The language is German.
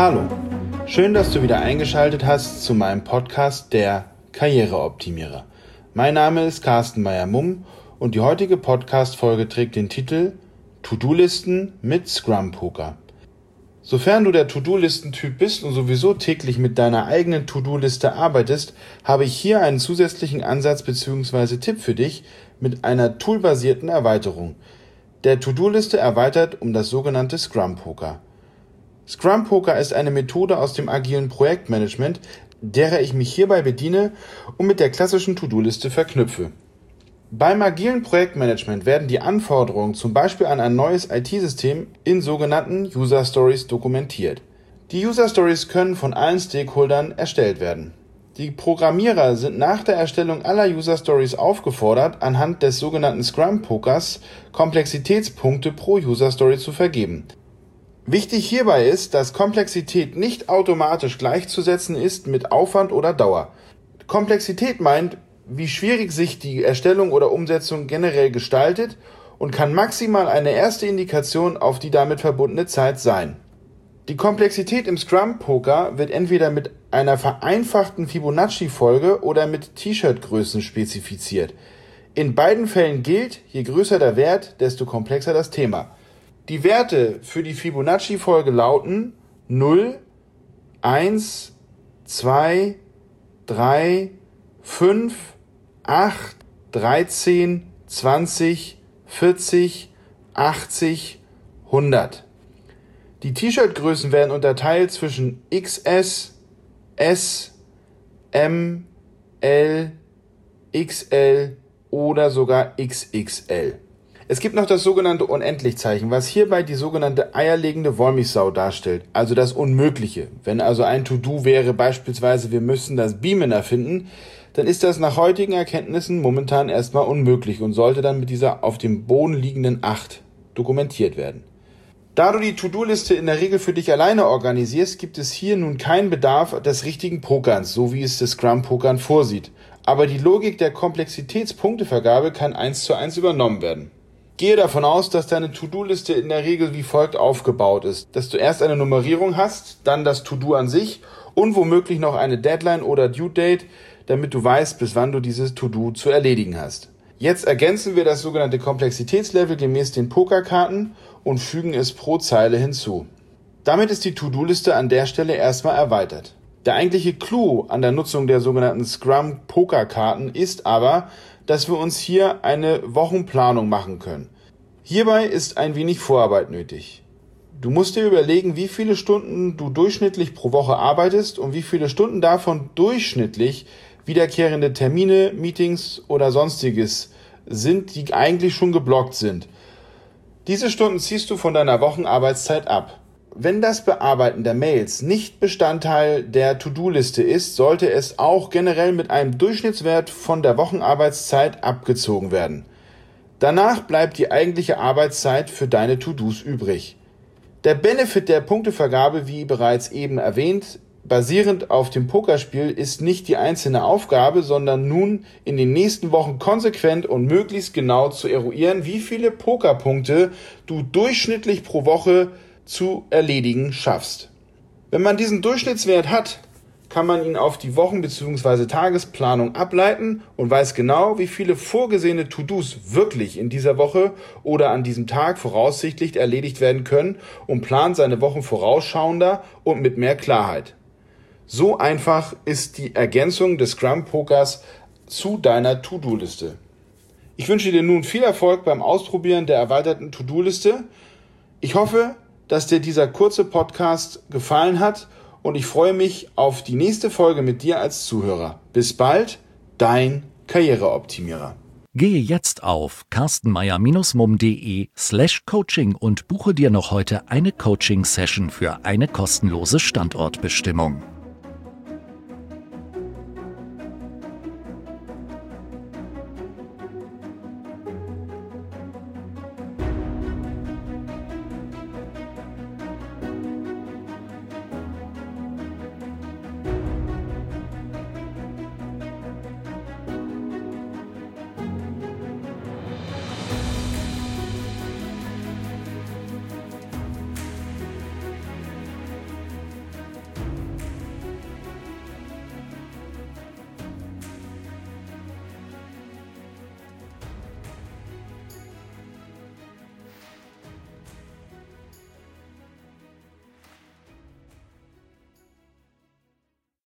Hallo, schön, dass du wieder eingeschaltet hast zu meinem Podcast Der Karriereoptimierer. Mein Name ist Carsten Meyer-Mumm und die heutige Podcast-Folge trägt den Titel To-Do-Listen mit Scrum-Poker. Sofern du der To-Do-Listen-Typ bist und sowieso täglich mit deiner eigenen To-Do-Liste arbeitest, habe ich hier einen zusätzlichen Ansatz bzw. Tipp für dich mit einer toolbasierten Erweiterung. Der To-Do-Liste erweitert um das sogenannte Scrum-Poker. Scrum-Poker ist eine Methode aus dem agilen Projektmanagement, derer ich mich hierbei bediene und mit der klassischen To-Do-Liste verknüpfe. Beim agilen Projektmanagement werden die Anforderungen zum Beispiel an ein neues IT-System in sogenannten User Stories dokumentiert. Die User Stories können von allen Stakeholdern erstellt werden. Die Programmierer sind nach der Erstellung aller User Stories aufgefordert, anhand des sogenannten Scrum-Pokers Komplexitätspunkte pro User Story zu vergeben. Wichtig hierbei ist, dass Komplexität nicht automatisch gleichzusetzen ist mit Aufwand oder Dauer. Komplexität meint, wie schwierig sich die Erstellung oder Umsetzung generell gestaltet und kann maximal eine erste Indikation auf die damit verbundene Zeit sein. Die Komplexität im Scrum-Poker wird entweder mit einer vereinfachten Fibonacci-Folge oder mit T-Shirt-Größen spezifiziert. In beiden Fällen gilt, je größer der Wert, desto komplexer das Thema. Die Werte für die Fibonacci-Folge lauten 0, 1, 2, 3, 5, 8, 13, 20, 40, 80, 100. Die T-Shirt-Größen werden unterteilt zwischen XS, S, M, L, XL oder sogar XXL. Es gibt noch das sogenannte Unendlichzeichen, was hierbei die sogenannte eierlegende Wollmilchsau darstellt, also das Unmögliche. Wenn also ein To-Do wäre beispielsweise, wir müssen das Beamen erfinden, dann ist das nach heutigen Erkenntnissen momentan erstmal unmöglich und sollte dann mit dieser auf dem Boden liegenden 8 dokumentiert werden. Da du die To-Do-Liste in der Regel für dich alleine organisierst, gibt es hier nun keinen Bedarf des richtigen Pokerns, so wie es das Scrum-Pokern vorsieht. Aber die Logik der Komplexitätspunktevergabe kann 1:1 übernommen werden. Gehe davon aus, dass deine To-Do-Liste in der Regel wie folgt aufgebaut ist, dass du erst eine Nummerierung hast, dann das To-Do an sich und womöglich noch eine Deadline oder Due Date, damit du weißt, bis wann du dieses To-Do zu erledigen hast. Jetzt ergänzen wir das sogenannte Komplexitätslevel gemäß den Pokerkarten und fügen es pro Zeile hinzu. Damit ist die To-Do-Liste an der Stelle erstmal erweitert. Der eigentliche Clou an der Nutzung der sogenannten Scrum-Pokerkarten ist aber, dass wir uns hier eine Wochenplanung machen können. Hierbei ist ein wenig Vorarbeit nötig. Du musst dir überlegen, wie viele Stunden du durchschnittlich pro Woche arbeitest und wie viele Stunden davon durchschnittlich wiederkehrende Termine, Meetings oder sonstiges sind, die eigentlich schon geblockt sind. Diese Stunden ziehst du von deiner Wochenarbeitszeit ab. Wenn das Bearbeiten der Mails nicht Bestandteil der To-Do-Liste ist, sollte es auch generell mit einem Durchschnittswert von der Wochenarbeitszeit abgezogen werden. Danach bleibt die eigentliche Arbeitszeit für deine To-Dos übrig. Der Benefit der Punktevergabe, wie bereits eben erwähnt, basierend auf dem Pokerspiel, ist nicht die einzelne Aufgabe, sondern nun in den nächsten Wochen konsequent und möglichst genau zu eruieren, wie viele Pokerpunkte du durchschnittlich pro Woche zu erledigen schaffst. Wenn man diesen Durchschnittswert hat, kann man ihn auf die Wochen- bzw. Tagesplanung ableiten und weiß genau, wie viele vorgesehene To-Dos wirklich in dieser Woche oder an diesem Tag voraussichtlich erledigt werden können und plant seine Wochen vorausschauender und mit mehr Klarheit. So einfach ist die Ergänzung des Scrum-Pokers zu deiner To-Do-Liste. Ich wünsche dir nun viel Erfolg beim Ausprobieren der erweiterten To-Do-Liste. Ich hoffe, dass dir dieser kurze Podcast gefallen hat und ich freue mich auf die nächste Folge mit dir als Zuhörer. Bis bald, dein Karriereoptimierer. Gehe jetzt auf carstenmeyer-mumm.de/coaching und buche dir noch heute eine Coaching-Session für eine kostenlose Standortbestimmung.